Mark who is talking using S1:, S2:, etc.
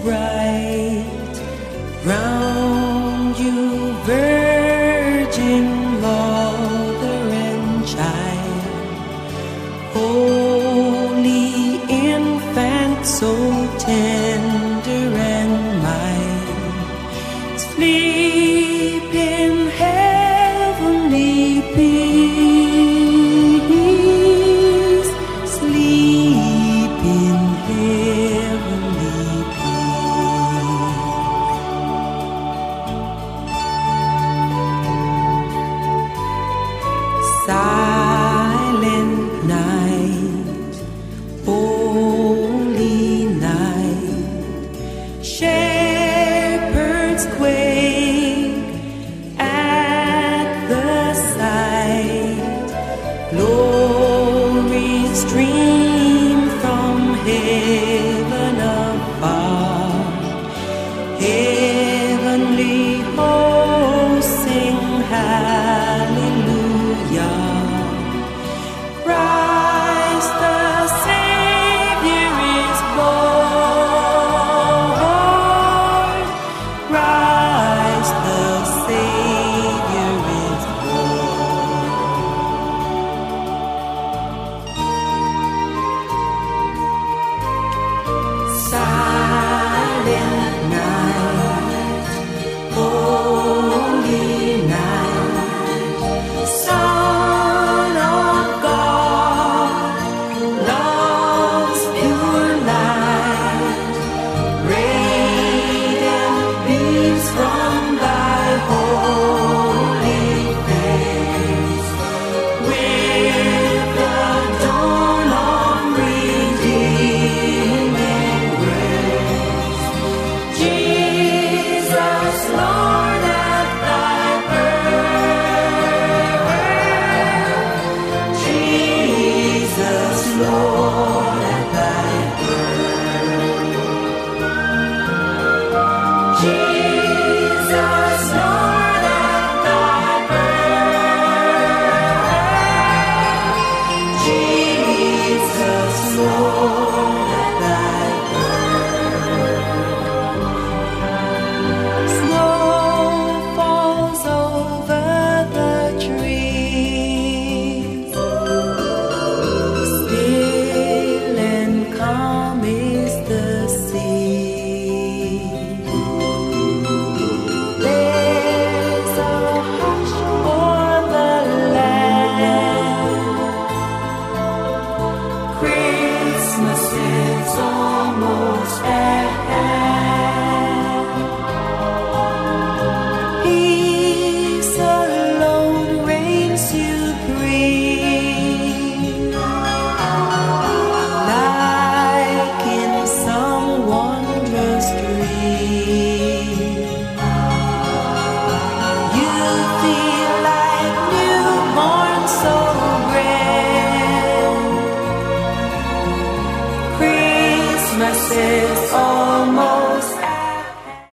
S1: bright round you, virgin mother and child, holy infant, so tender and mild, sleep in heavenly peace, sleep in heavenly peace. Silent night, holy night, shepherds quake at the sight, glory stream from heaven afar, heavenly hosts sing hallelujah. Christ the Savior is born. Christ the Savior is born. Silent night, holy night, Son of God, love's pure light, radiant beams from thy holy face, with the dawn of redeeming grace. Jesus, Lord, at thy birth, Jesus, Lord, at thy birth, Jesus, Lord, at thy birth, Jesus, Lord, at thy birth. Snow falls over the trees, still and calm is the sea. There's a hush o'er the land. Christmas is almost at hand. Peace alone reigns supreme, like in some wondrous dream. You feel like newborn, so grand. Christmas is all